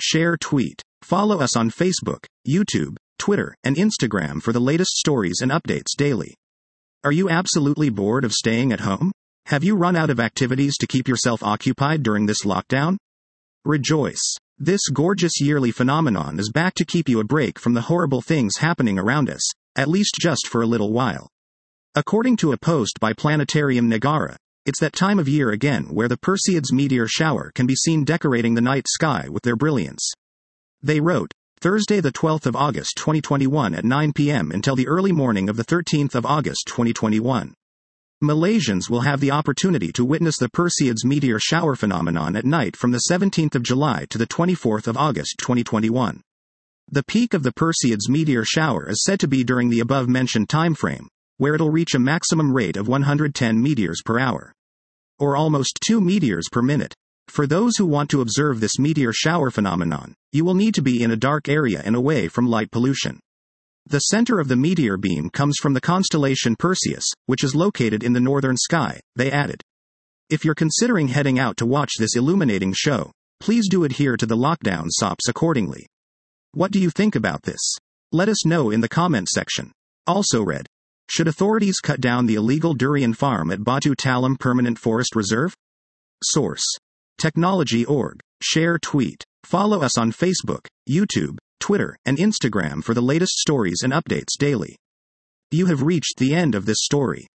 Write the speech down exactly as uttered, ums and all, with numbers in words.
share, tweet. Follow us on Facebook, YouTube, Twitter, and Instagram for the latest stories and updates daily. Are you absolutely bored of staying at home? Have you run out of activities to keep yourself occupied during this lockdown? Rejoice! This gorgeous yearly phenomenon is back to keep you a break from the horrible things happening around us, at least just for a little while. According to a post by Planetarium Nagara, it's that time of year again where the Perseids meteor shower can be seen decorating the night sky with their brilliance. They wrote, Thursday the twelfth of August twenty twenty-one at nine p.m. until the early morning of the thirteenth of August twenty twenty-one. Malaysians will have the opportunity to witness the Perseids meteor shower phenomenon at night from the seventeenth of July to the twenty-fourth of August twenty twenty-one. The peak of the Perseids meteor shower is said to be during the above-mentioned time frame, where it'll reach a maximum rate of one hundred ten meteors per hour. Or almost two meteors per minute. For those who want to observe this meteor shower phenomenon, you will need to be in a dark area and away from light pollution. The center of the meteor beam comes from the constellation Perseus, which is located in the northern sky, they added. If you're considering heading out to watch this illuminating show, please do adhere to the lockdown S O Ps accordingly. What do you think about this? Let us know in the comment section. Also read. Should authorities cut down the illegal durian farm at Batu Talam Permanent Forest Reserve? Source. Technology dot org. Share, tweet. Follow us on Facebook, YouTube, Twitter, and Instagram for the latest stories and updates daily. You have reached the end of this story.